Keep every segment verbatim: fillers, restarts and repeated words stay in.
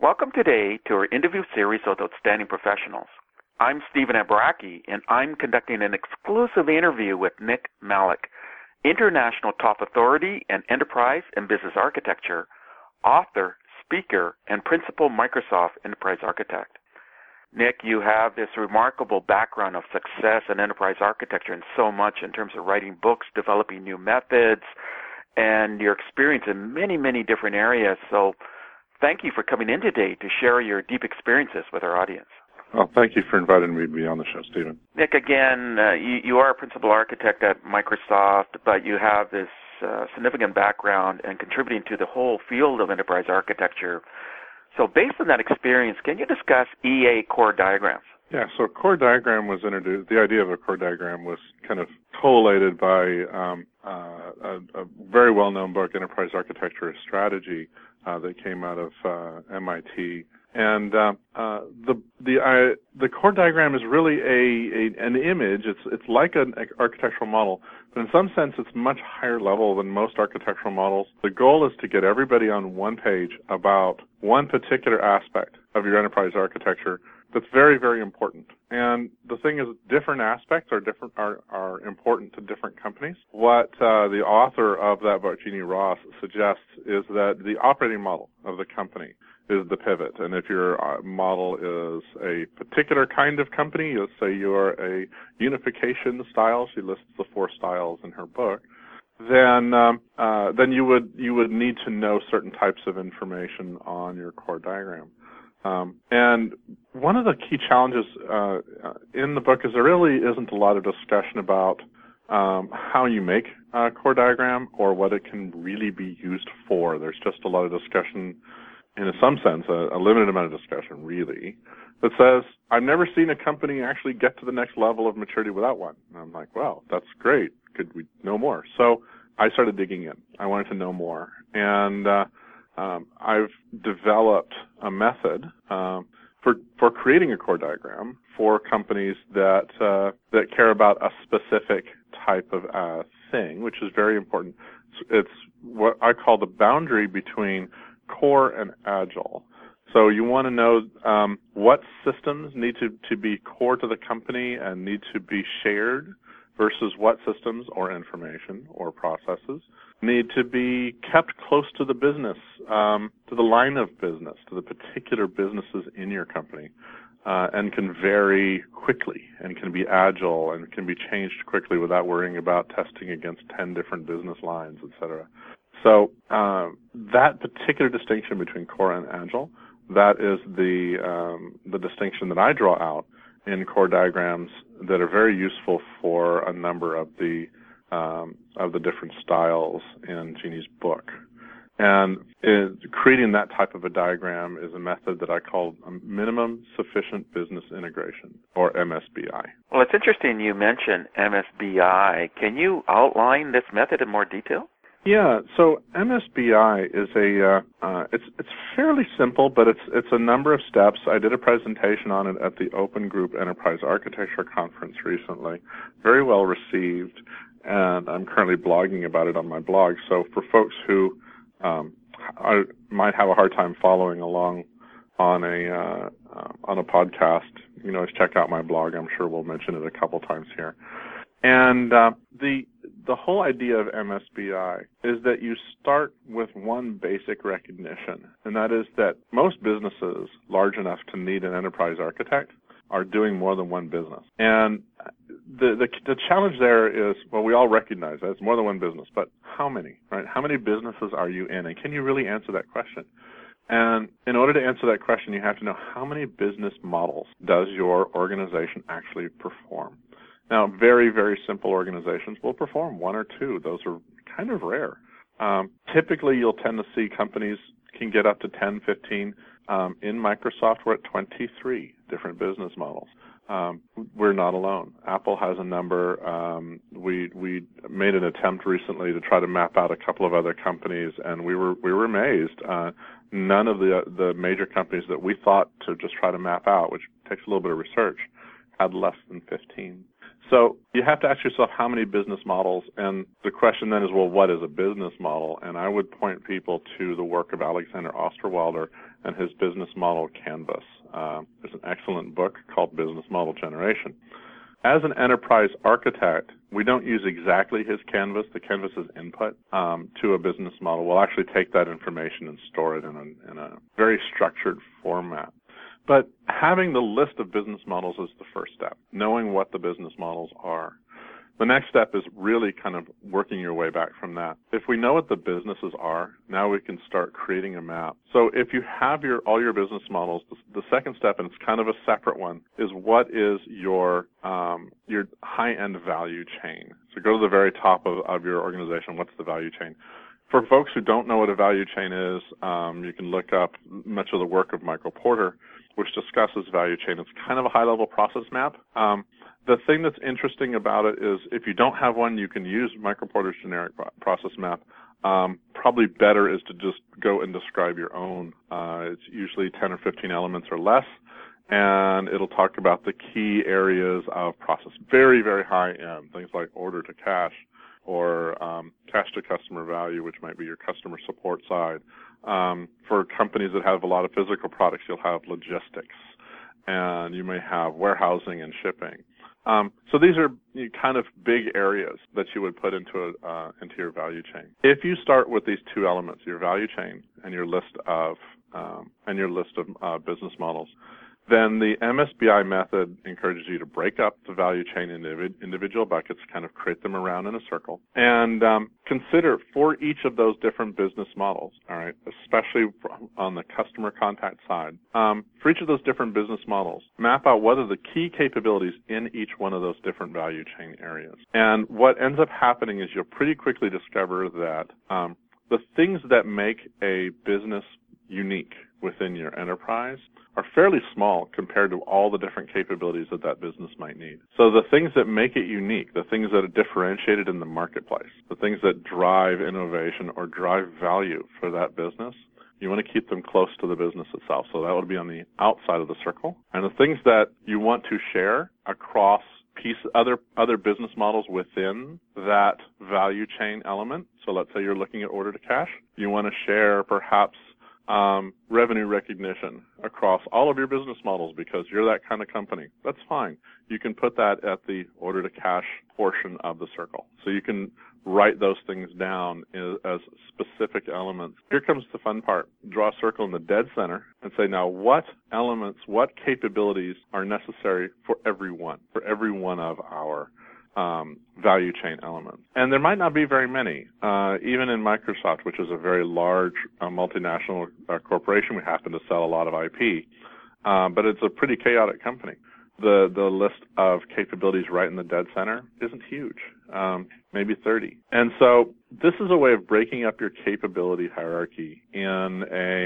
Welcome today to our interview series with outstanding professionals. I'm Stephen Abaraki, and I'm conducting an exclusive interview with Nick Malik, international top authority in enterprise and business architecture, author, speaker, and principal Microsoft enterprise architect. Nick, you have this remarkable background of success in enterprise architecture and so much in terms of writing books, developing new methods, and your experience in many, many different areas. So thank you for coming in today to share your deep experiences with our audience. Well, thank you for inviting me to be on the show, Stephen. Nick, again, uh, you, you are a principal architect at Microsoft, but you have this uh, significant background in contributing to the whole field of enterprise architecture. So based on that experience, can you discuss E A core diagrams? Yeah, so core diagram was introduced, the idea of a core diagram was kind of collated by um, uh, a, a very well-known book, Enterprise Architecture Strategy, uh, that came out of uh, M I T. And uh, uh, the the uh, the core diagram is really a, a an image. It's it's like an architectural model, but in some sense, it's much higher level than most architectural models. The goal is to get everybody on one page about one particular aspect of your enterprise architecture that's very, very important. And the thing is, different aspects are different are, are important to different companies. What uh, the author of that book, Jeannie Ross, suggests is that the operating model of the company is the pivot. And if your uh, model is a particular kind of company, let's say you're a unification style, she lists the four styles in her book, then um, uh, then you would you would need to know certain types of information on your core diagram. Um, and one of the key challenges uh, in the book is there really isn't a lot of discussion about um, how you make a core diagram or what it can really be used for. There's just a lot of discussion, in some sense, a, a limited amount of discussion, really, that says, I've never seen a company actually get to the next level of maturity without one. And I'm like, well, that's great. Could we know more? So I started digging in. I wanted to know more. And uh, um, I've developed a method um, for for creating a core diagram for companies that uh, that care about a specific type of uh, thing, which is very important. It's what I call the boundary between core and agile. So you want to know um, what systems need to, to be core to the company and need to be shared versus what systems or information or processes need to be kept close to the business, um, to the line of business, to the particular businesses in your company, uh, and can vary quickly and can be agile and can be changed quickly without worrying about testing against ten different business lines, et cetera. So uh, that particular distinction between core and agile, that is the um, the distinction that I draw out in core diagrams that are very useful for a number of the um, of the different styles in Jeannie's book. And it, creating that type of a diagram is a method that I call a minimum sufficient business integration, or M S B I. Well, it's interesting you mentioned M S B I. Can you outline this method in more detail? Yeah, so M S B I is a uh, uh, it's it's fairly simple, but it's it's a number of steps. I did a presentation on it at the Open Group Enterprise Architecture Conference recently, very well received, and I'm currently blogging about it on my blog. So for folks who um, are, might have a hard time following along on a uh, uh, on a podcast, you know, check out my blog. I'm sure we'll mention it a couple times here. And uh, the the whole idea of M S B I is that you start with one basic recognition, and that is that most businesses large enough to need an enterprise architect are doing more than one business. And the the, the challenge there is, well, we all recognize that it's more than one business, but how many, right? How many businesses are you in, and can you really answer that question? And in order to answer that question, you have to know how many business models does your organization actually perform. Now, very, very simple organizations will perform one or two. Those are kind of rare. Um, typically, you'll tend to see companies can get up to ten, fifteen. Um, in Microsoft, we're at twenty-three different business models. Um, we're not alone. Apple has a number. Um, we we made an attempt recently to try to map out a couple of other companies, and we were we were amazed. Uh, none of the the major companies that we thought to just try to map out, which takes a little bit of research, had less than fifteen. So you have to ask yourself how many business models, and the question then is, well, what is a business model? And I would point people to the work of Alexander Osterwalder and his business model canvas. Uh, there's an excellent book called Business Model Generation. As an enterprise architect, we don't use exactly his canvas. The canvas is input um, to a business model. We'll actually take that information and store it in a, in a very structured format. But having the list of business models is the first step, knowing what the business models are. The next step is really kind of working your way back from that. If we know what the businesses are, now we can start creating a map. So if you have your all your business models, the, the second step, and it's kind of a separate one, is what is your um, your high-end value chain. So go to the very top of, of your organization. What's the value chain? For folks who don't know what a value chain is, um, you can look up much of the work of Michael Porter, which discusses value chain. It's kind of a high-level process map. Um, the thing that's interesting about it is if you don't have one, you can use Michael Porter's generic process map. Um, probably better is to just go and describe your own. Uh, it's usually ten or fifteen elements or less, and it'll talk about the key areas of process. Very, very high-end, things like order to cash or um, cash to customer value, which might be your customer support side. Um, for companies that have a lot of physical products, you'll have logistics, and you may have warehousing and shipping. Um, so these are kind of big areas that you would put into a, uh, into your value chain. If you start with these two elements, your value chain and your list of um, and your list of uh, business models, then the M S B I method encourages you to break up the value chain into individual buckets, kind of create them around in a circle, and um, consider for each of those different business models, all right, especially on the customer contact side, um, for each of those different business models, map out what are the key capabilities in each one of those different value chain areas. And what ends up happening is you'll pretty quickly discover that um, the things that make a business unique within your enterprise are fairly small compared to all the different capabilities that that business might need. So the things that make it unique, the things that are differentiated in the marketplace, the things that drive innovation or drive value for that business, you want to keep them close to the business itself. So that would be on the outside of the circle. And the things that you want to share across piece other other business models within that value chain element. So let's say you're looking at order to cash. You want to share perhaps Um, revenue recognition across all of your business models because you're that kind of company. That's fine. You can put that at the order to cash portion of the circle. So you can write those things down as, as specific elements. Here comes the fun part. Draw a circle in the dead center and say, now what elements, what capabilities are necessary for everyone, for every one of our Um, value chain elements. And there might not be very many. Uh, even in Microsoft, which is a very large uh, multinational uh, corporation, we happen to sell a lot of I P, uh, but it's a pretty chaotic company. The the list of capabilities right in the dead center isn't huge, um, maybe thirty. And so this is a way of breaking up your capability hierarchy in a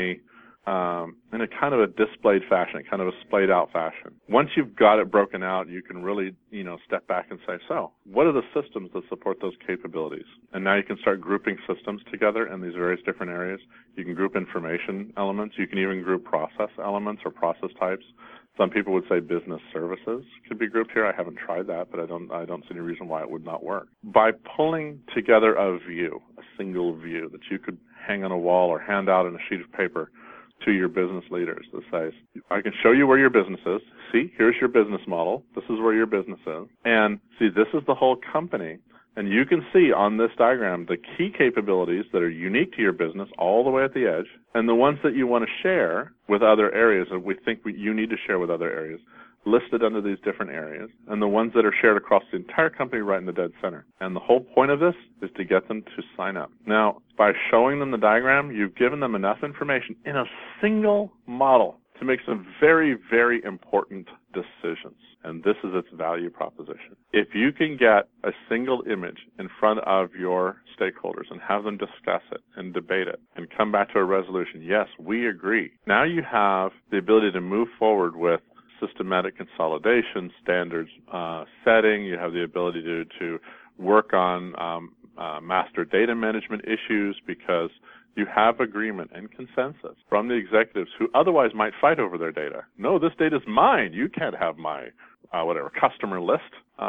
Um, in a kind of a displayed fashion, kind of a splayed out fashion. Once you've got it broken out, you can really, you know, step back and say, so what are the systems that support those capabilities? And now you can start grouping systems together in these various different areas. You can group information elements. You can even group process elements or process types. Some people would say business services could be grouped here. I haven't tried that, but I don't, I don't see any reason why it would not work. By pulling together a view, a single view that you could hang on a wall or hand out on a sheet of paper to your business leaders that says, I can show you where your business is. See, here's your business model. This is where your business is. And see, this is the whole company. And you can see on this diagram the key capabilities that are unique to your business all the way at the edge, and the ones that you want to share with other areas that we think we, you need to share with other areas, listed under these different areas, and the ones that are shared across the entire company right in the dead center. And the whole point of this is to get them to sign up. Now, by showing them the diagram, you've given them enough information in a single model to make some very, very important decisions. And this is its value proposition. If you can get a single image in front of your stakeholders and have them discuss it and debate it and come back to a resolution, yes, we agree. Now you have the ability to move forward with systematic consolidation, standards uh, setting. You have the ability to, to work on um, uh, master data management issues because you have agreement and consensus from the executives who otherwise might fight over their data. No, this data is mine. You can't have my uh, whatever customer list. Um,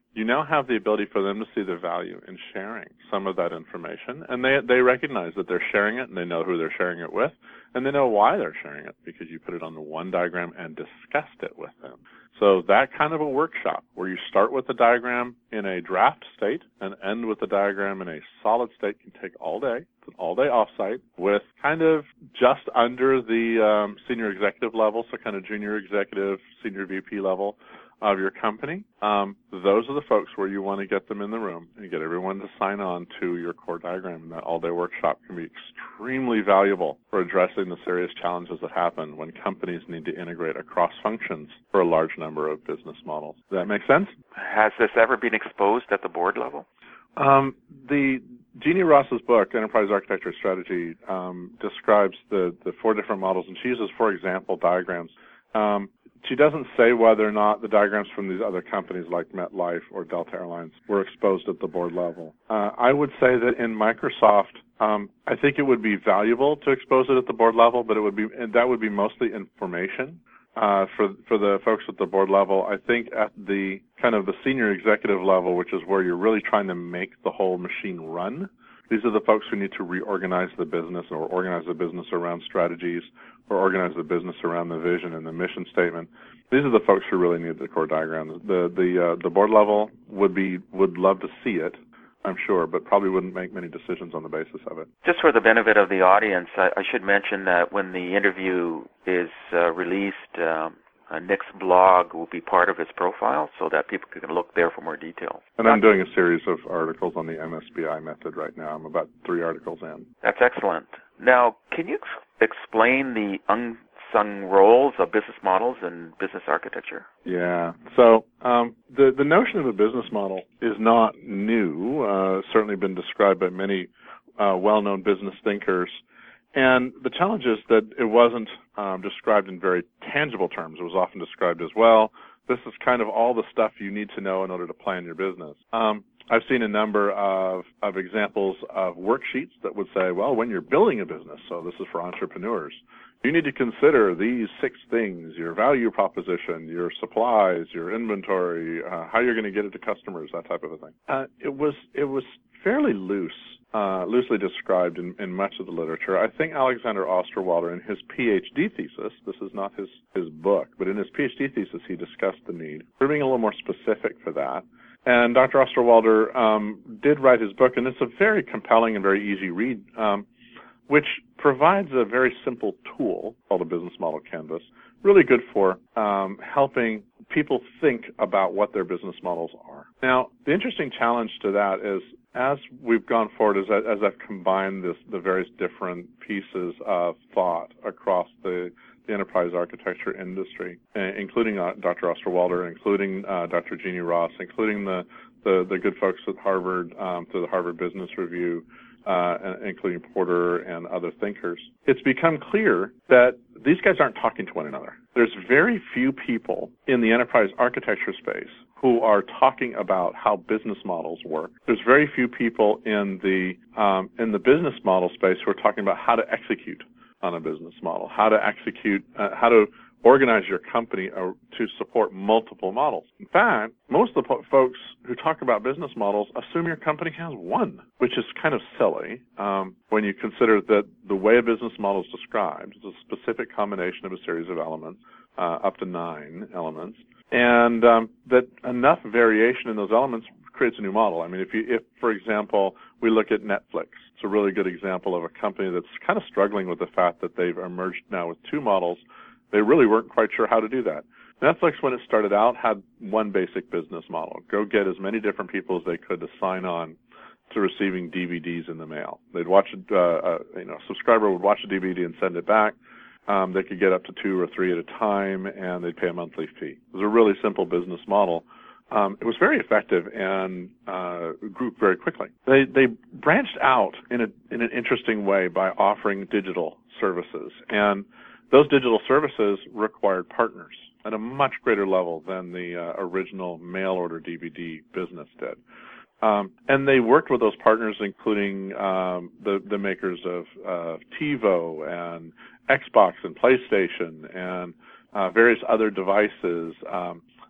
you now have the ability for them to see the value in sharing some of that information, and they they recognize that they're sharing it, and they know who they're sharing it with, and they know why they're sharing it, because you put it on the one diagram and discussed it with them. So that kind of a workshop where you start with the diagram in a draft state and end with the diagram in a solid state can take all day. It's an all-day offsite with kind of just under the um, senior executive level, so kind of junior executive, senior V P level of your company. Um, those are the folks where you want to get them in the room and get everyone to sign on to your core diagram. And that all-day workshop can be extremely valuable for addressing the serious challenges that happen when companies need to integrate across functions for a large number of business models. Does that make sense? Has this ever been exposed at the board level? Um, the Jeannie Ross's book, Enterprise Architecture Strategy, um, describes the, the four different models, and she uses, for example, diagrams. Um, She doesn't say whether or not the diagrams from these other companies like MetLife or Delta Airlines were exposed at the board level. Uh, I would say that in Microsoft, um, I think it would be valuable to expose it at the board level, but it would be and that would be mostly information uh, for for the folks at the board level. I think at the kind of the senior executive level, which is where you're really trying to make the whole machine run, these are the folks who need to reorganize the business or organize the business around strategies or organize the business around the vision and the mission statement. These are the folks who really need the core diagrams. The the uh, the board level would be would love to see it, I'm sure, but probably wouldn't make many decisions on the basis of it. Just for the benefit of the audience, I, I should mention that when the interview is uh, released, um, Uh, Nick's blog will be part of his profile so that people can look there for more details. And I'm doing a series of articles on the M S B I method right now. I'm about three articles in. That's excellent. Now, can you ex- explain the unsung roles of business models and business architecture? Yeah. So um, the, the notion of a business model is not new. Uh, certainly been described by many uh, well-known business thinkers. And the challenge is that it wasn't um, described in very tangible terms. It was often described as, well, this is kind of all the stuff you need to know in order to plan your business. Um, I've seen a number of, of examples of worksheets that would say, well, when you're building a business, so this is for entrepreneurs, you need to consider these six things: your value proposition, your supplies, your inventory, uh, how you're going to get it to customers, that type of a thing. Uh, it was it was fairly loose. Uh, loosely described in, in much of the literature. I think Alexander Osterwalder, in his PhD thesis, this is not his, his book, but in his PhD thesis he discussed the need for being a little more specific for that. And Doctor Osterwalder um, did write his book, and it's a very compelling and very easy read, um, which provides a very simple tool called a business model canvas, really good for um, helping people think about what their business models are. Now, the interesting challenge to that is, as we've gone forward, as, I, as I've combined this, the various different pieces of thought across the, the enterprise architecture industry, uh, including uh, Doctor Osterwalder, including uh, Doctor Jeannie Ross, including the, the, the good folks at Harvard, um, through the Harvard Business Review, uh, including Porter and other thinkers, it's become clear that these guys aren't talking to one another. There's very few people in the enterprise architecture space who are talking about how business models work. There's very few people in the um, in the business model space who are talking about how to execute on a business model, how to execute, uh, how to organize your company uh, to support multiple models. In fact, most of the po- folks who talk about business models assume your company has one, which is kind of silly um, when you consider that the way a business model is described is a specific combination of a series of elements, uh, up to nine elements, and um, that enough variation in those elements creates a new model. I mean, if you, if, for example, we look at Netflix, it's a really good example of a company that's kind of struggling with the fact that they've emerged now with two models. They really weren't quite sure how to do that. Netflix, when it started out, had one basic business model: go get as many different people as they could to sign on to receiving D V Ds in the mail. They'd watch a, uh, a you know, subscriber would watch a D V D and send it back. Um, they could get up to two or three at a time, and they'd pay a monthly fee. It was a really simple business model. Um, it was very effective and uh, grew very quickly. They they branched out in a in an interesting way by offering digital services, and those digital services required partners at a much greater level than the uh, original mail order D V D business did. Um, and they worked with those partners, including um, the, the makers of uh, TiVo and Xbox and PlayStation and uh, various other devices um,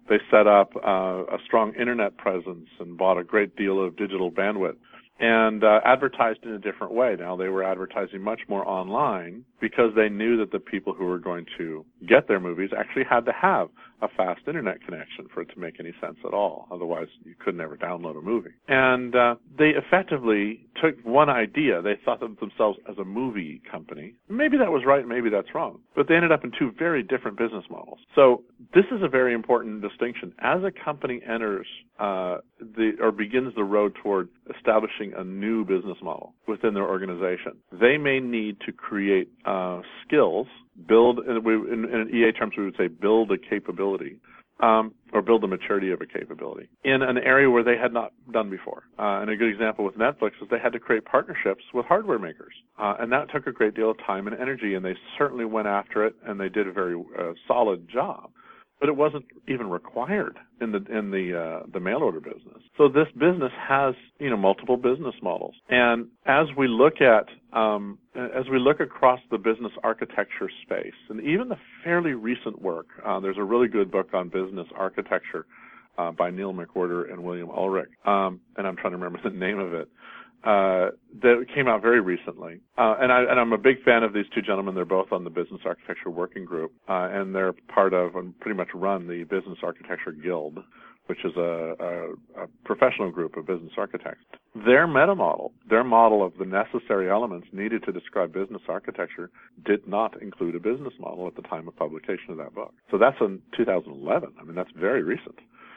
They set up uh, a strong internet presence and bought a great deal of digital bandwidth and uh, advertised in a different way. Now they were advertising much more online because they knew that the people who were going to get their movies actually had to have a fast internet connection for it to make any sense at all. Otherwise, you could never download a movie. And uh, they effectively took one idea. They thought of themselves as a movie company. Maybe that was right, maybe that's wrong. But they ended up in two very different business models. So this is a very important distinction. As a company enters uh, the or begins the road toward establishing a new business model within their organization, they may need to create uh, skills, build, in, in, in E A terms we would say build a capability, um, or build the maturity of a capability in an area where they had not done before. Uh, and a good example with Netflix is they had to create partnerships with hardware makers. Uh, and that took a great deal of time and energy, and they certainly went after it, and they did a very uh, solid job. But it wasn't even required in the in the uh, the mail order business. So this business has you know multiple business models, and as we look at um, as we look across the business architecture space, and even the fairly recent work, uh, there's a really good book on business architecture uh, by Neil McWhirter and William Ulrich, um, and I'm trying to remember the name of it. Uh, that came out very recently. Uh, and, I, and I'm a big fan of these two gentlemen. They're both on the Business Architecture Working Group, uh, and they're part of and pretty much run the Business Architecture Guild, which is a, a, a professional group of business architects. Their meta model, their model of the necessary elements needed to describe business architecture did not include a business model at the time of publication of that book. So that's in two thousand eleven. I mean, that's very recent.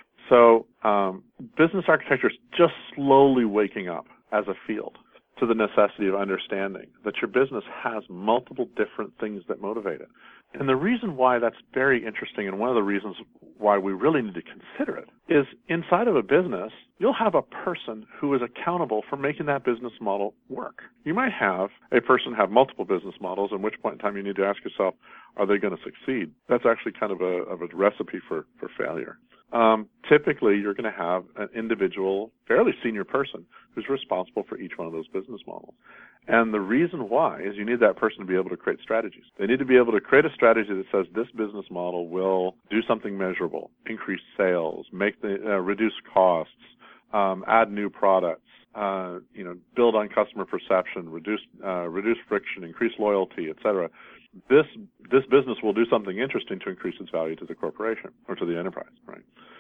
So um, business architecture is just slowly waking up as a field to the necessity of understanding that your business has multiple different things that motivate it. And the reason why that's very interesting, and one of the reasons why we really need to consider it, is inside of a business, you'll have a person who is accountable for making that business model work. You might have a person have multiple business models, at which point in time you need to ask yourself, are they going to succeed? That's actually kind of a, of a recipe for, for failure. Um, typically, you're going to have an individual, fairly senior person who's responsible for each one of those business models. And the reason why is you need that person to be able to create strategies. They need to be able to create a strategy that says this business model will do something measurable, increase sales, make the uh, reduce costs, um, add new products, uh, you know, build on customer perception, reduce uh, reduce friction, increase loyalty, et cetera. This this business will do something interesting to increase its value to the corporation or to the enterprise, right?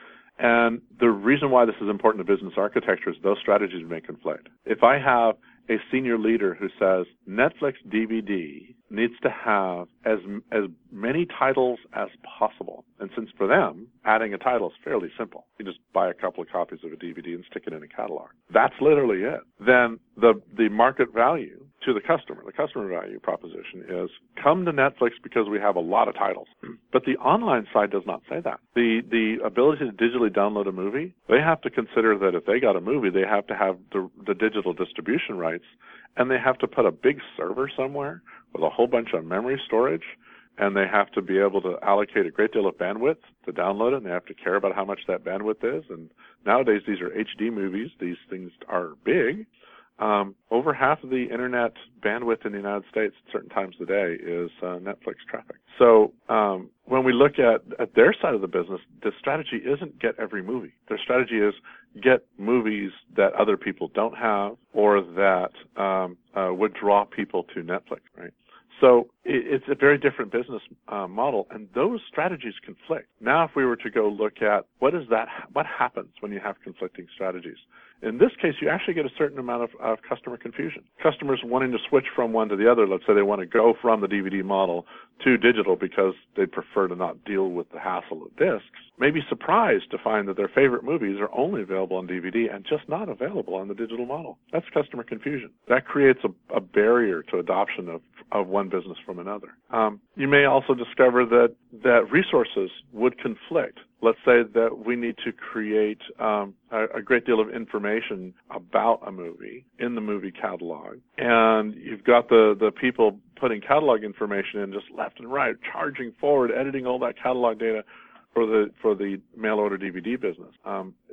And the reason why this is important to business architecture is those strategies may conflict. If I have a senior leader who says Netflix D V D needs to have as as many titles as possible, and since for them adding a title is fairly simple, you just buy a couple of copies of a D V D and stick it in a catalog. That's literally it. Then the the market value to the customer, the customer value proposition is come to Netflix because we have a lot of titles. But the online side does not say that. The the ability to digitally download a movie, they have to consider that if they got a movie, they have to have the, the digital distribution rights, and they have to put a big server somewhere with a whole bunch of memory storage, and they have to be able to allocate a great deal of bandwidth to download it, and they have to care about how much that bandwidth is. And nowadays, these are H D movies. These things are big. Um, over half of the internet bandwidth in the United States at certain times of the day is uh, Netflix traffic. So um, when we look at, at their side of the business, the strategy isn't get every movie. Their strategy is get movies that other people don't have or that um, uh, would draw people to Netflix, right? So it's a very different business uh, model, and those strategies conflict. Now, if we were to go look at what is that, what happens when you have conflicting strategies? In this case, you actually get a certain amount of, of customer confusion. Customers wanting to switch from one to the other, let's say they want to go from the D V D model to digital because they prefer to not deal with the hassle of discs, may be surprised to find that their favorite movies are only available on D V D and just not available on the digital model. That's customer confusion. That creates a, a barrier to adoption of, of one business from another. Um, you may also discover that, that resources would conflict. Let's say that we need to create um, a, a great deal of information about a movie in the movie catalog, and you've got the, the people putting catalog information in just left and right, charging forward, editing all that catalog data for the for the mail order D V D business. Um,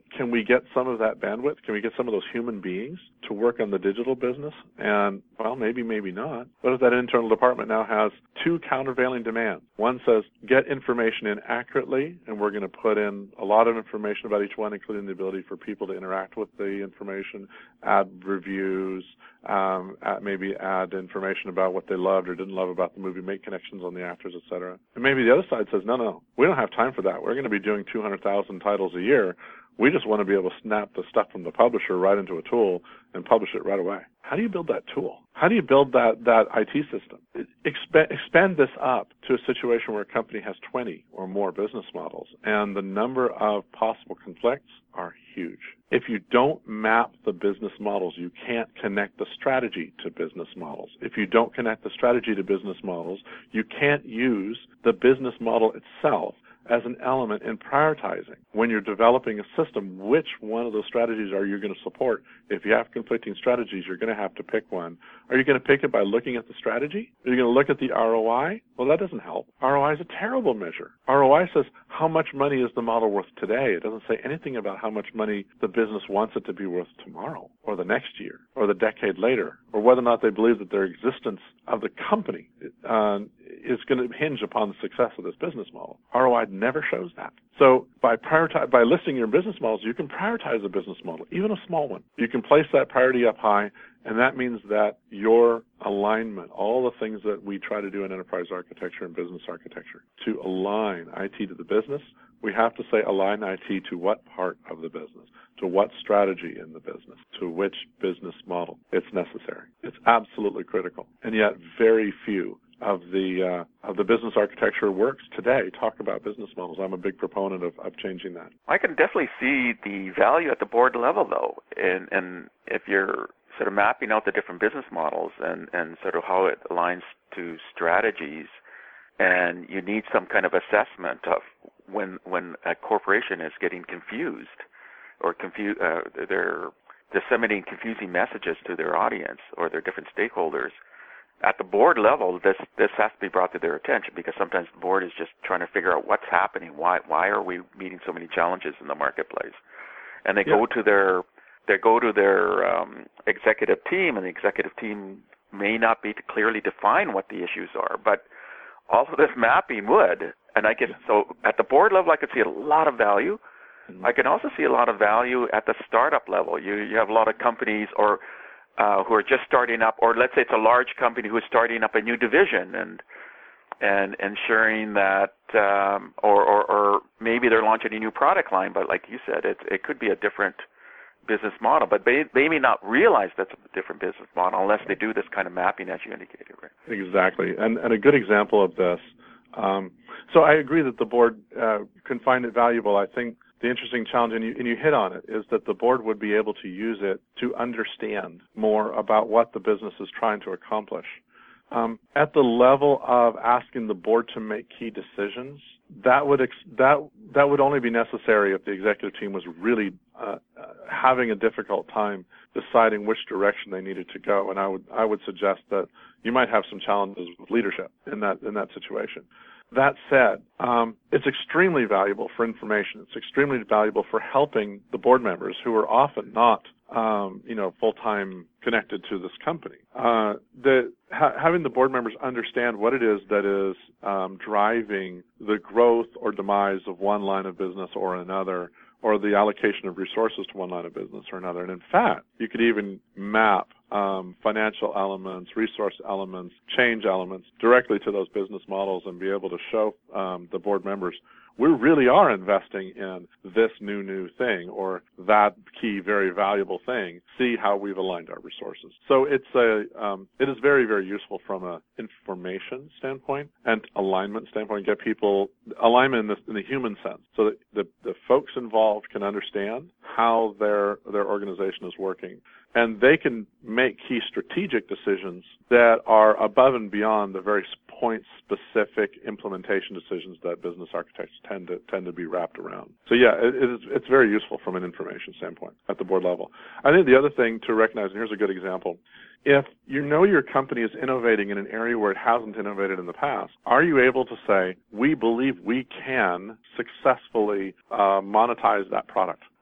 can we get some of that bandwidth? Can we get some of those human beings to work on the digital business? And, well, maybe, maybe not. What if that internal department now has two countervailing demands? One says, get information in accurately, and we're going to put in a lot of information about each one, including the ability for people to interact with the information, add reviews, um, add, maybe add information about what they loved or didn't love about the movie, make connections on the actors, et cetera. And maybe the other side says, no, no, we don't have time for that. We're going to be doing two hundred thousand titles a year. We just want to be able to snap the stuff from the publisher right into a tool and publish it right away. How do you build that tool? How do you build that, that I T system? Exp- expand this up to a situation where a company has twenty or more business models, and the number of possible conflicts are huge. If you don't map the business models, you can't connect the strategy to business models. If you don't connect the strategy to business models, you can't use the business model itself as an element in prioritizing. When you're developing a system, which one of those strategies are you going to support? If you have conflicting strategies, you're going to have to pick one. Are you going to pick it by looking at the strategy? Are you going to look at the R O I? Well, that doesn't help. R O I is a terrible measure. R O I says, how much money is the model worth today? It doesn't say anything about how much money the business wants it to be worth tomorrow, or the next year, or the decade later, or whether or not they believe that their existence of the company uh, is going to hinge upon the success of this business model. R O I never shows that. So by prioritize, by listing your business models, you can prioritize a business model, even a small one. You can place that priority up high, and that means that your alignment, all the things that we try to do in enterprise architecture and business architecture, to align I T to the business, we have to say align I T to what part of the business, to what strategy in the business, to which business model. It's necessary. It's absolutely critical. And yet very few of the uh, of the business architecture works today talk about business models. I'm a big proponent of, of changing that. I can definitely see the value at the board level, though, and and if you're sort of mapping out the different business models and, and sort of how it aligns to strategies, and you need some kind of assessment of when when a corporation is getting confused or confu- uh, they're disseminating confusing messages to their audience or their different stakeholders. At the board level, this this has to be brought to their attention, because sometimes the board is just trying to figure out what's happening. Why why are we meeting so many challenges in the marketplace? And they yeah. go to their they go to their um, executive team, and the executive team may not be to clearly define what the issues are, but all of this mapping would. And I get so at the board level, I could see a lot of value. Mm-hmm. I can also see a lot of value at the startup level. You you have a lot of companies or Uh, who are just starting up, or let's say it's a large company who is starting up a new division, and and ensuring that, um, or, or or maybe they're launching a new product line, but like you said, it it could be a different business model, but they they may not realize that's a different business model unless they do this kind of mapping, as you indicated, right? Exactly, and and a good example of this. Um, so I agree that the board uh, can find it valuable. I think the interesting challenge, and you, and you hit on it, is that the board would be able to use it to understand more about what the business is trying to accomplish. Um, at the level of asking the board to make key decisions, that would ex- that that would only be necessary if the executive team was really uh, uh, having a difficult time deciding which direction they needed to go. And I would I would suggest that you might have some challenges with leadership in that in that situation. That said, um, it's extremely valuable for information. It's extremely valuable for helping the board members who are often not, um, you know, full-time connected to this company. Uh, the, ha- having the board members understand what it is that is um, driving the growth or demise of one line of business or another, or the allocation of resources to one line of business or another. And in fact, you could even map um, financial elements, resource elements, change elements directly to those business models and be able to show um, the board members, we really are investing in this new, new thing or that key, very valuable thing. See how we've aligned our resources. So it's a, um, it is very, very useful from an information standpoint and alignment standpoint. Get people alignment in the, in the human sense, so that the, the folks involved can understand how their their organization is working, and they can make key strategic decisions that are above and beyond the very point-specific implementation decisions that business architects tend to tend to be wrapped around. So yeah, it, it's, it's very useful from an information standpoint at the board level. I think the other thing to recognize, and here's a good example, if you know your company is innovating in an area where it hasn't innovated in the past, are you able to say, we believe we can successfully uh, monetize that product?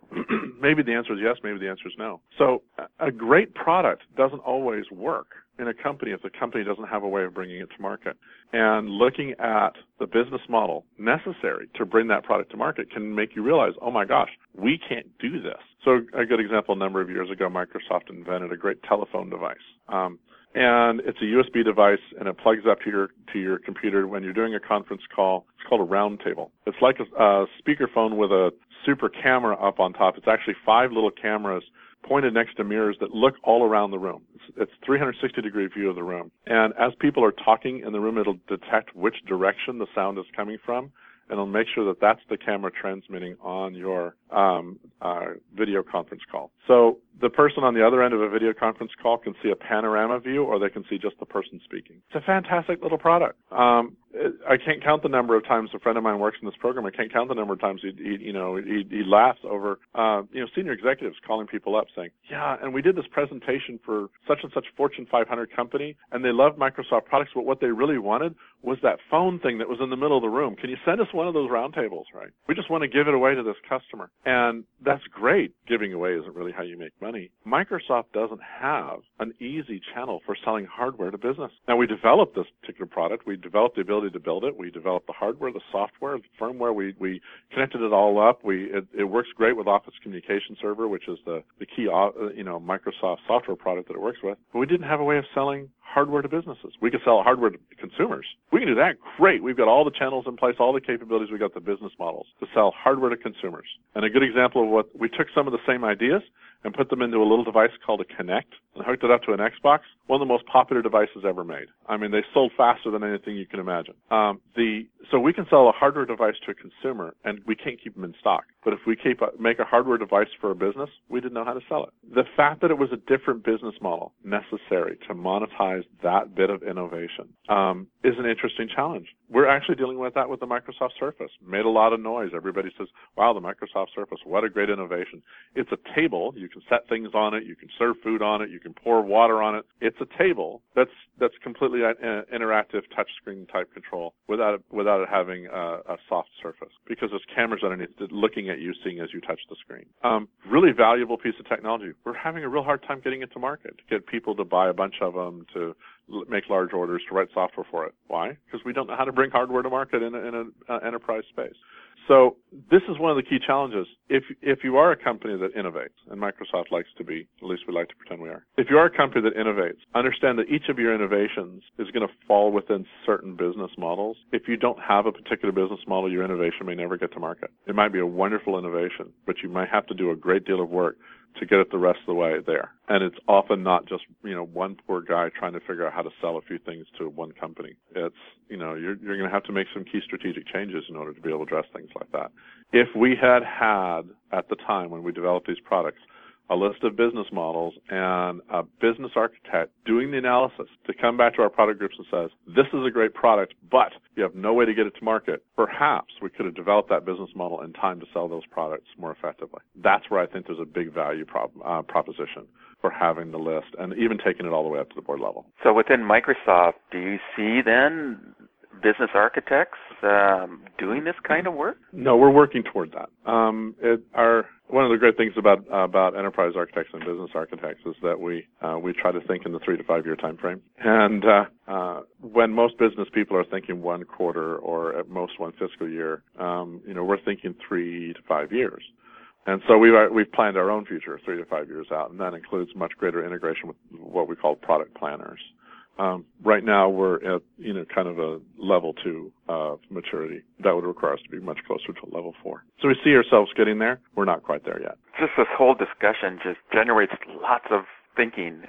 maybe the answer is yes, maybe the answer is no. So a great product doesn't always work in a company if the company doesn't have a way of bringing it to market. And looking at the business model necessary to bring that product to market can make you realize, oh my gosh, we can't do this. So a good example, a number of years ago, Microsoft invented a great telephone device. Um, and it's a U S B device, and it plugs up to your to your computer when you're doing a conference call. It's called a round table. It's like a, a speakerphone with a super camera up on top. It's actually five little cameras pointed next to mirrors that look all around the room. It's, it's three hundred sixty degree view of the room. And as people are talking in the room, it'll detect which direction the sound is coming from, and it'll make sure that that's the camera transmitting on your um, uh, video conference call. So the person on the other end of a video conference call can see a panorama view, or they can see just the person speaking. It's a fantastic little product. Um, it, I can't count the number of times a friend of mine works in this program. I can't count the number of times he, he you know, he, he laughs over, uh, you know, senior executives calling people up saying, yeah, and we did this presentation for such and such Fortune five hundred company, and they loved Microsoft products, but what they really wanted was that phone thing that was in the middle of the room. Can you send us one of those roundtables, right? We just want to give it away to this customer. And that's great. Giving away isn't really how you make money. Microsoft doesn't have an easy channel for selling hardware to business. Now, we developed this particular product. We developed the ability to build it. We developed the hardware, the software, the firmware. We we connected it all up. We it, it works great with Office Communication Server, which is the the key uh, you know Microsoft software product that it works with. But we didn't have a way of selling hardware to businesses. We could sell hardware to consumers. We can do that. Great. We've got all the channels in place, all the capabilities. We've got the business models to sell hardware to consumers. And a good example of what we took some of the same ideas and put them into a little device called a Kinect and hooked it up to an Xbox, one of the most popular devices ever made. I mean, they sold faster than anything you can imagine. Um, the so we can sell a hardware device to a consumer, and we can't keep them in stock. But if we keep a, make a hardware device for a business, we didn't know how to sell it. The fact that it was a different business model necessary to monetize that bit of innovation um, is an interesting challenge. We're actually dealing with that with the Microsoft Surface. Made a lot of noise. Everybody says, wow, the Microsoft Surface, what a great innovation. It's a table. You can set things on it. You can serve food on it. You can pour water on it. It's a table that's that's completely uh, interactive touchscreen type control without it, without it having a, a soft surface, because there's cameras underneath looking at you, seeing as you touch the screen. Um, really valuable piece of technology. We're having a real hard time getting it to market, to get people to buy a bunch of them, to make large orders, to write software for it. Why? Because we don't know how to bring hardware to market in an uh, enterprise space. So this is one of the key challenges. If if you are a company that innovates, and Microsoft likes to be, at least we like to pretend we are. If you are a company that innovates, understand that each of your innovations is going to fall within certain business models. If you don't have a particular business model, your innovation may never get to market. It might be a wonderful innovation, but you might have to do a great deal of work to get it the rest of the way there. And it's often not just, you know, one poor guy trying to figure out how to sell a few things to one company. It's, you know, you're, you're going to have to make some key strategic changes in order to be able to address things like that. If we had had, at the time when we developed these products, a list of business models and a business architect doing the analysis to come back to our product groups and says, this is a great product, but you have no way to get it to market, perhaps we could have developed that business model in time to sell those products more effectively. That's where I think there's a big value prop, uh, proposition for having the list and even taking it all the way up to the board level. So within Microsoft, do you see then business architects um, doing this kind of work? No, we're working toward that. Um, it, our one of the great things about uh, about enterprise architects and business architects is that we uh, we try to think in the three to five year time frame. And uh, uh, when most business people are thinking one quarter or at most one fiscal year, um, you know, we're thinking three to five years. And so we've we've planned our own future three to five years out, and that includes much greater integration with what we call product planners. Um, right now, we're at, you know, kind of a level two of maturity. That would require us to be much closer to level four. So we see ourselves getting there. We're not quite there yet. Just this whole discussion just generates lots of thinking.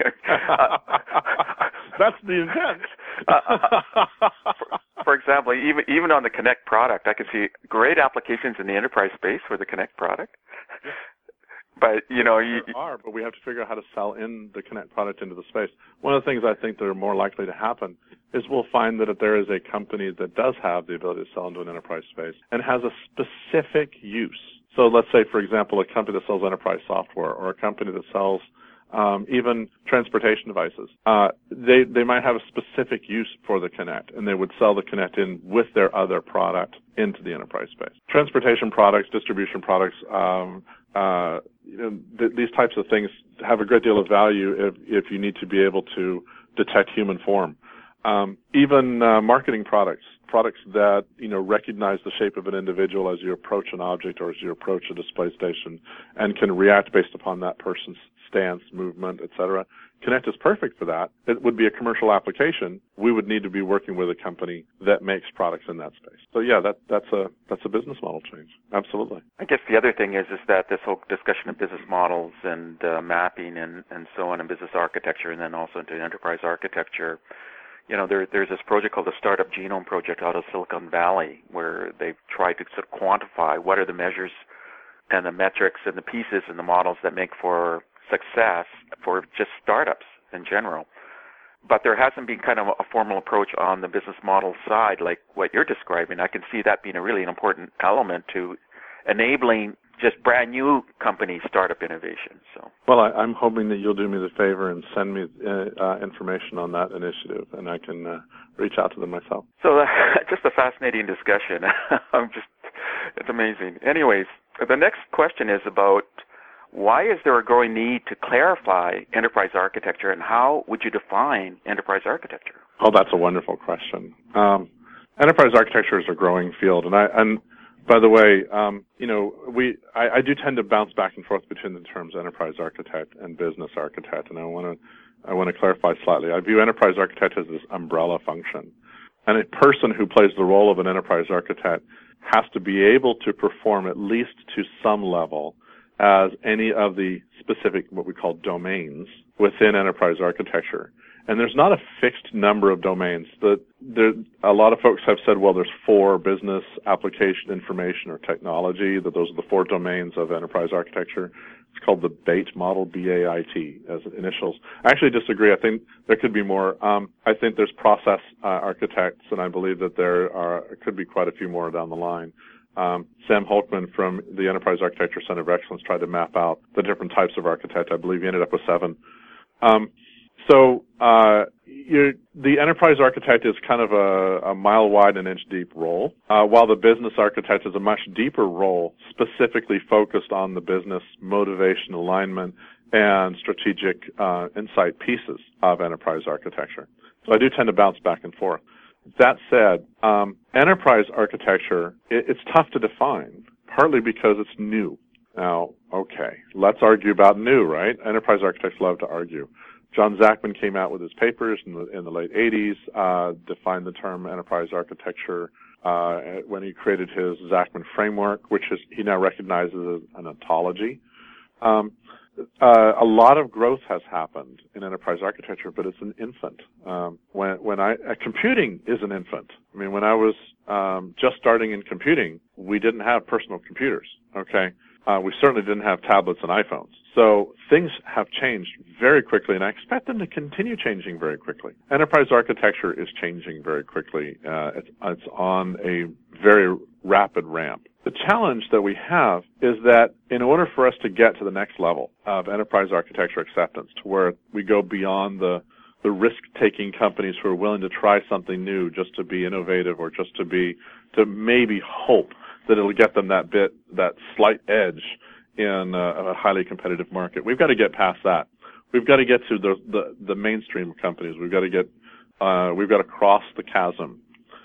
That's the intent. uh, for, for example, even even on the Kinect product, I can see great applications in the enterprise space for the Kinect product. Yeah. But, you know, you, there are, but we have to figure out how to sell in the Kinect product into the space. One of the things I think that are more likely to happen is we'll find that if there is a company that does have the ability to sell into an enterprise space and has a specific use. So let's say, for example, a company that sells enterprise software or a company that sells um, even transportation devices. Uh, they they might have a specific use for the Kinect, and they would sell the Kinect in with their other product into the enterprise space. Transportation products, distribution products, um, uh, you know, th- these types of things have a great deal of value if, if you need to be able to detect human form. Um, even uh, marketing products, products that, you know, recognize the shape of an individual as you approach an object or as you approach a display station and can react based upon that person's stance, movement, et cetera. Kinect is perfect for that. It would be a commercial application. We would need to be working with a company that makes products in that space. So yeah, that, that's a that's a business model change. Absolutely. I guess the other thing is is that this whole discussion of business models and uh, mapping and, and so on, and business architecture, and then also into enterprise architecture. You know, there, there's this project called the Startup Genome Project out of Silicon Valley, where they've tried to sort of quantify what are the measures and the metrics and the pieces and the models that make for success for just startups in general. But there hasn't been kind of a formal approach on the business model side like what you're describing. I can see that being a really an important element to enabling just brand new company startup innovation. So, well, I, I'm hoping that you'll do me the favor and send me uh, uh, information on that initiative, and I can uh, reach out to them myself. So, uh, just a fascinating discussion. I'm just, it's amazing. Anyways, the next question is about why is there a growing need to clarify enterprise architecture, and how would you define enterprise architecture? Oh, that's a wonderful question. Um, enterprise architecture is a growing field, and I and by the way, um, you know, we I, I do tend to bounce back and forth between the terms enterprise architect and business architect, and I want to I want to clarify slightly. I view enterprise architect as this umbrella function, and a person who plays the role of an enterprise architect has to be able to perform at least to some level as any of the specific, what we call domains within enterprise architecture. And there's not a fixed number of domains. The, there, a lot of folks have said, well, there's four: business, application, information, or technology, that those are the four domains of enterprise architecture. It's called the BAIT model, B A I T, as initials. I actually disagree. I think there could be more. Um, I think there's process uh, architects, and I believe that there are could be quite a few more down the line. Um, Sam Holkman from the Enterprise Architecture Center of Excellence tried to map out the different types of architect. I believe he ended up with seven. Um, so uh, you, the enterprise architect is kind of a, a mile wide and inch deep role, uh, while the business architect is a much deeper role, specifically focused on the business motivation, alignment, and strategic uh, insight pieces of enterprise architecture. So I do tend to bounce back and forth. That said, um, enterprise architecture, it, it's tough to define, partly because it's new. Now, okay, let's argue about new, right? Enterprise architects love to argue. John Zachman came out with his papers in the, in the late eighties, uh, defined the term enterprise architecture uh, when he created his Zachman framework, which is he now recognizes as an ontology. Um, Uh, a lot of growth has happened in enterprise architecture, but it's an infant. Um, when when I uh, computing is an infant. I mean, when I was um, just starting in computing, we didn't have personal computers. Okay, uh, we certainly didn't have tablets and iPhones. So things have changed very quickly, and I expect them to continue changing very quickly. Enterprise architecture is changing very quickly. Uh, it's, it's on a very rapid ramp. The challenge that we have is that in order for us to get to the next level of enterprise architecture acceptance, to where we go beyond the, the risk-taking companies who are willing to try something new just to be innovative or just to be, to maybe hope that it'll get them that bit, that slight edge in a, a highly competitive market. We've got to get past that. We've got to get to the, the, the mainstream companies. We've got to get, uh, we've got to cross the chasm.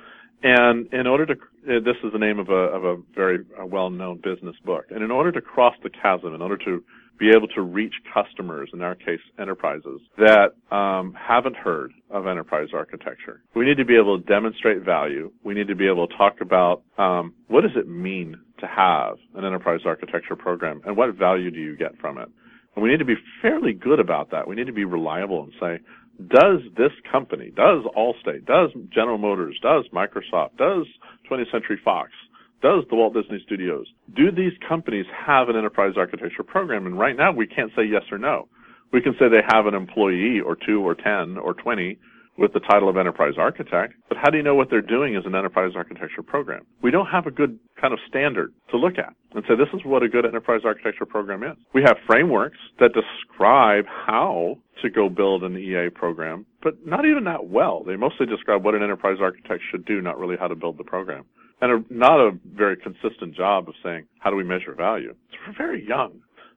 And in order to, this is the name of a, of a very well-known business book. And in order to cross the chasm, in order to be able to reach customers, in our case, enterprises, that um, haven't heard of enterprise architecture, we need to be able to demonstrate value. We need to be able to talk about um, what does it mean to have an enterprise architecture program, and what value do you get from it? And we need to be fairly good about that. We need to be reliable and say, does this company, does Allstate, does General Motors, does Microsoft, does twentieth Century Fox, does the Walt Disney Studios, do these companies have an enterprise architecture program? And right now we can't say yes or no. We can say they have an employee or two or ten or twenty with the title of enterprise architect, but how do you know what they're doing as an enterprise architecture program? We don't have a good kind of standard to look at and say this is what a good enterprise architecture program is. We have frameworks that describe how to go build an E A program, but not even that well. They mostly describe what an enterprise architect should do, not really how to build the program. And a, not a very consistent job of saying, how do we measure value? It's, we're very young.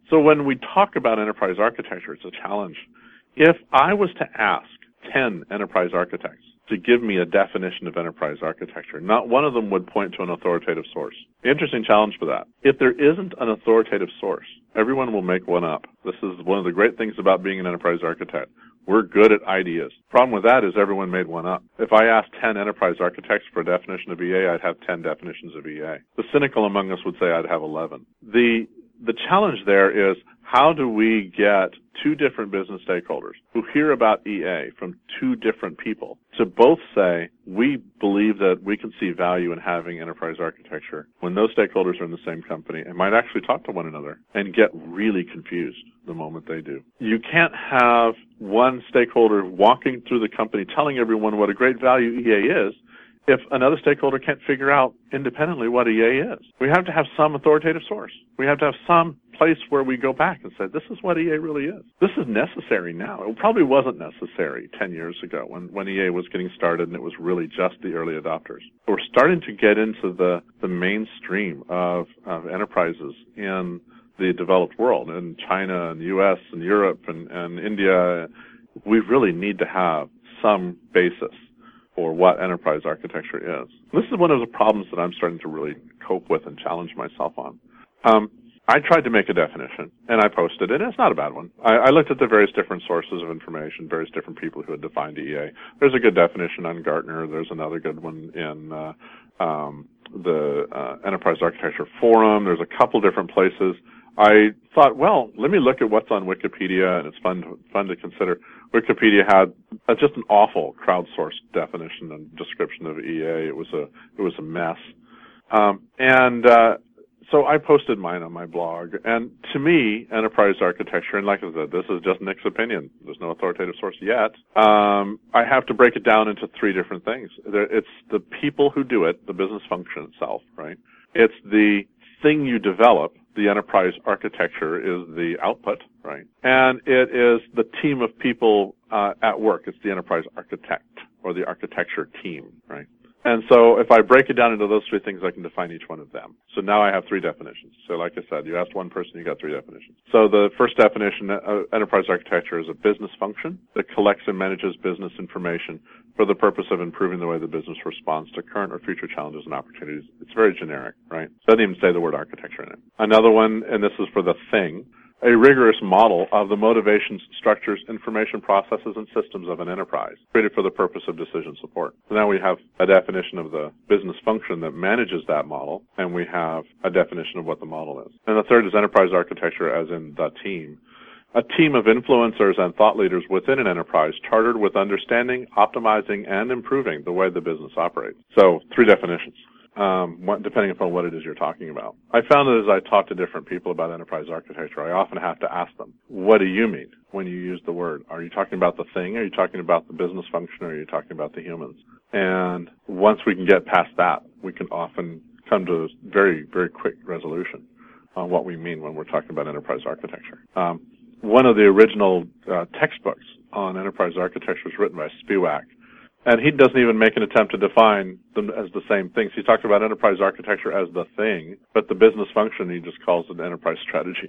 So when we talk about enterprise architecture, it's a challenge. If I was to ask ten enterprise architects to give me a definition of enterprise architecture, not one of them would point to an authoritative source. Interesting challenge for that. If there isn't an authoritative source, everyone will make one up. This is one of the great things about being an enterprise architect. We're good at ideas. Problem with that is everyone made one up. If I asked ten enterprise architects for a definition of E A, I'd have ten definitions of E A. The cynical among us would say I'd have eleven. The The challenge there is, how do we get two different business stakeholders who hear about E A from two different people to both say, we believe that we can see value in having enterprise architecture, when those stakeholders are in the same company and might actually talk to one another and get really confused the moment they do. You can't have one stakeholder walking through the company telling everyone what a great value E A is if another stakeholder can't figure out independently what E A is. We have to have some authoritative source. We have to have some place where we go back and say, this is what E A really is. This is necessary now. It probably wasn't necessary ten years ago when, when E A was getting started and it was really just the early adopters. But we're starting to get into the, the mainstream of, of enterprises in the developed world, in China and the U S and Europe and, and India. We really need to have some basis for what enterprise architecture is. This is one of the problems that I'm starting to really cope with and challenge myself on. Um, I tried to make a definition, and I posted it, and it's not a bad one. I, I looked at the various different sources of information, various different people who had defined E A. There's a good definition on Gartner. There's another good one in uh, um, the uh, Enterprise Architecture Forum. There's a couple different places. I thought, well, let me look at what's on Wikipedia, and it's fun to, fun to consider. Wikipedia had uh, just an awful crowdsourced definition and description of E A. It was a it was a mess, um, and uh, so I posted mine on my blog. And to me, enterprise architecture, and like I said, this is just Nick's opinion. There's no authoritative source yet. Um, I have to break it down into three different things. There, it's the people who do it, the business function itself, right? It's the thing you develop. The enterprise architecture is the output, right? And it is the team of people uh, at work. It's the enterprise architect or the architecture team, right? And so if I break it down into those three things, I can define each one of them. So now I have three definitions. So like I said, you asked one person, you got three definitions. So the first definition, uh, enterprise architecture is a business function that collects and manages business information for the purpose of improving the way the business responds to current or future challenges and opportunities. It's very generic, right? It doesn't even say the word architecture in it. Another one, and this is for the thing, a rigorous model of the motivations, structures, information processes, and systems of an enterprise, created for the purpose of decision support. So now we have a definition of the business function that manages that model, and we have a definition of what the model is. And the third is enterprise architecture, as in the team. A team of influencers and thought leaders within an enterprise chartered with understanding, optimizing, and improving the way the business operates. So, three definitions. Um, what, depending upon what it is you're talking about. I found that as I talk to different people about enterprise architecture, I often have to ask them, what do you mean when you use the word? Are you talking about the thing? Are you talking about the business function? Or are you talking about the humans? And once we can get past that, we can often come to a very, very quick resolution on what we mean when we're talking about enterprise architecture. Um, one of the original uh, textbooks on enterprise architecture was written by Spivak. And he doesn't even make an attempt to define them as the same things. He talks about enterprise architecture as the thing, but the business function he just calls it enterprise strategy.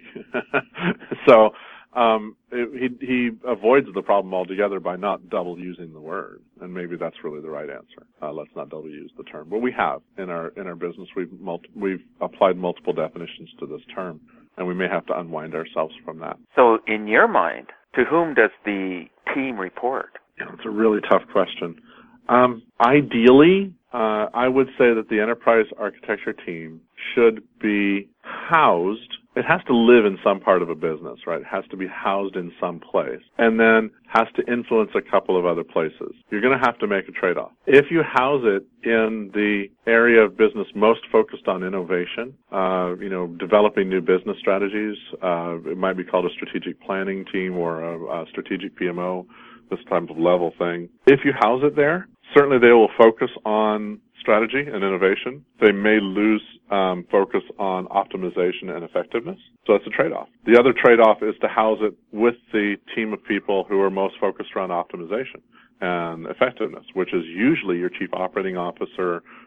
so um, it, he, he avoids the problem altogether by not double using the word, and maybe that's really the right answer. Uh, let's not double use the term, but we have in our in our business we've multi- we've applied multiple definitions to this term, and we may have to unwind ourselves from that. So, in your mind, to whom does the team report? You know, it's a really tough question. Um, ideally, uh, I would say that the enterprise architecture team should be housed. It has to live in some part of a business, right? It has to be housed in some place, and then has to influence a couple of other places. You're going to have to make a trade-off. If you house it in the area of business most focused on innovation, uh, you know, developing new business strategies, uh, it might be called a strategic planning team or a, a strategic P M O, this type of level thing. If you house it there, certainly they will focus on strategy and innovation. They may lose um, focus on optimization and effectiveness. So that's a trade-off. The other trade-off is to house it with the team of people who are most focused around optimization and effectiveness, which is usually your chief operating officer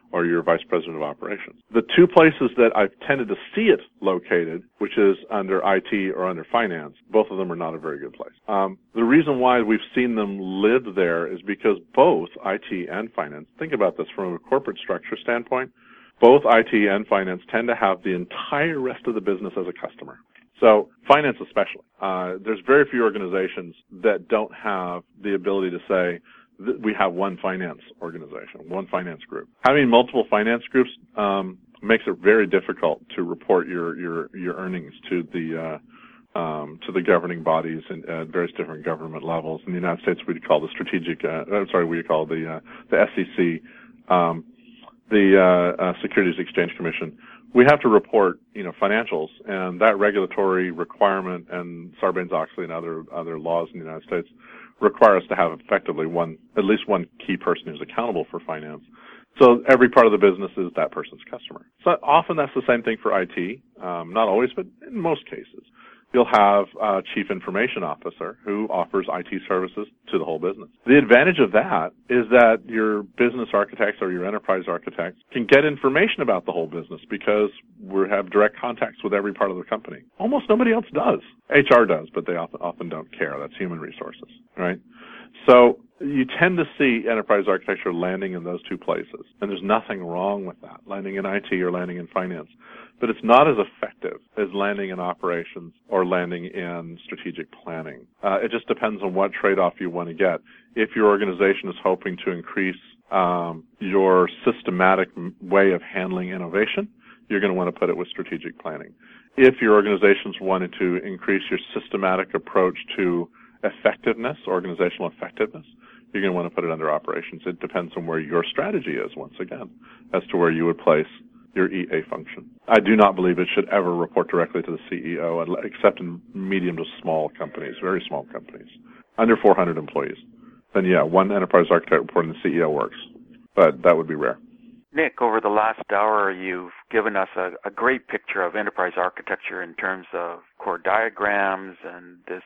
or your vice president of operations. The two places that I've tended to see it located, which is under I T or under finance, both of them are not a very good place. Um, the reason why we've seen them live there is because both I T and finance, think about this from a corporate structure standpoint, both I T and finance tend to have the entire rest of the business as a customer. So finance especially. Uh, there's very few organizations that don't have the ability to say, we have one finance organization, one finance group. Having multiple finance groups um, makes it very difficult to report your your, your earnings to the uh, um, to the governing bodies and uh, various different government levels. In the United States, we'd call the strategic. Uh, I'm sorry, we call the uh, the S E C, um, the uh, uh, Securities Exchange Commission. We have to report, you know, financials, and that regulatory requirement and Sarbanes-Oxley and other other laws in the United States require us to have effectively one, at least one key person who's accountable for finance. So every part of the business is that person's customer. So often that's the same thing for I T, um, not always, but in most cases. You'll have a chief information officer who offers I T services to the whole business. The advantage of that is that your business architects or your enterprise architects can get information about the whole business because we have direct contacts with every part of the company. Almost nobody else does. H R does, but they often, often don't care. That's human resources, right? So you tend to see enterprise architecture landing in those two places, and there's nothing wrong with that, landing in I T or landing in finance. But it's not as effective as landing in operations or landing in strategic planning. Uh, it just depends on what trade-off you want to get. If your organization is hoping to increase um, your systematic way of handling innovation, you're going to want to put it with strategic planning. If your organization's wanted to increase your systematic approach to effectiveness, organizational effectiveness, you're going to want to put it under operations. It depends on where your strategy is, once again, as to where you would place your E A function. I do not believe it should ever report directly to the C E O, except in medium to small companies, very small companies, under four hundred employees. Then, yeah, one enterprise architect reporting to the C E O works, but that would be rare. Nick, over the last hour, you've given us a, a great picture of enterprise architecture in terms of core diagrams and this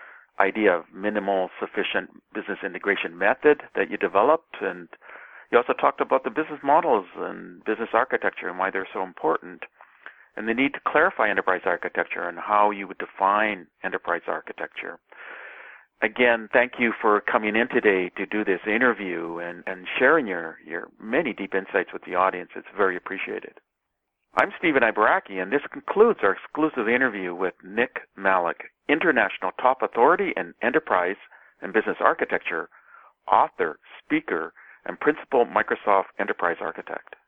idea of minimal sufficient business integration method that you developed, and you also talked about the business models and business architecture and why they're so important, and the need to clarify enterprise architecture and how you would define enterprise architecture. Again, thank you for coming in today to do this interview and, and sharing your, your many deep insights with the audience. It's very appreciated. I'm Stephen Ibaraki, and this concludes our exclusive interview with Nick Malik, International Top Authority in Enterprise and Business Architecture, author, speaker, and principal Microsoft Enterprise Architect.